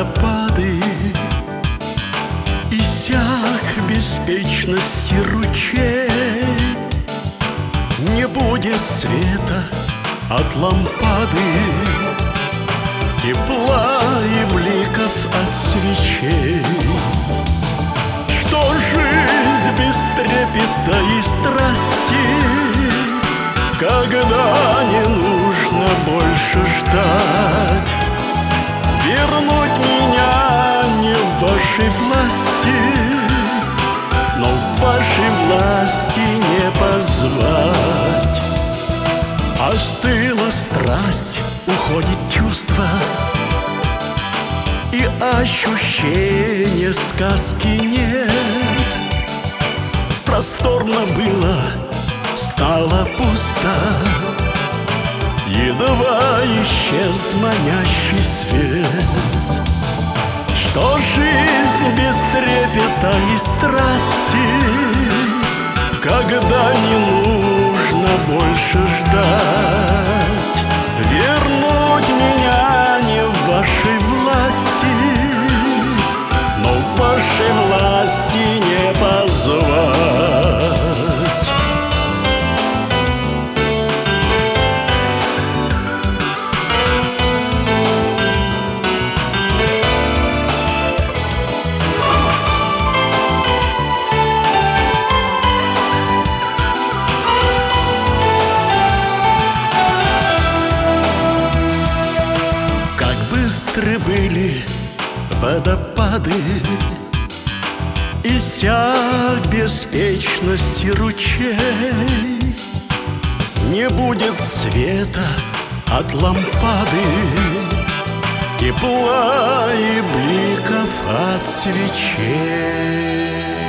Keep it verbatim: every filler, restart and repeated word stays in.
водопады, иссяк беспечности ручей. Не будет света от лампады, тепла и бликов от свечей. Что жизнь без трепета и страсти, когда не нужно больше ждать. Вернуть меня не в вашей власти, но в вашей власти не позвать. Остыла страсть, уходит чувство, и ощущения сказки нет. Просторно было, стало пусто, едва исчез манящий свет. Что жизнь без трепета и страсти, когда не нужно больше ждать. Вернуть меня не в вашей власти, но в вашей власти не позвать. Быстры были водопады, иссяк беспечности ручей. Не будет света от лампады, тепла и бликов от свечей.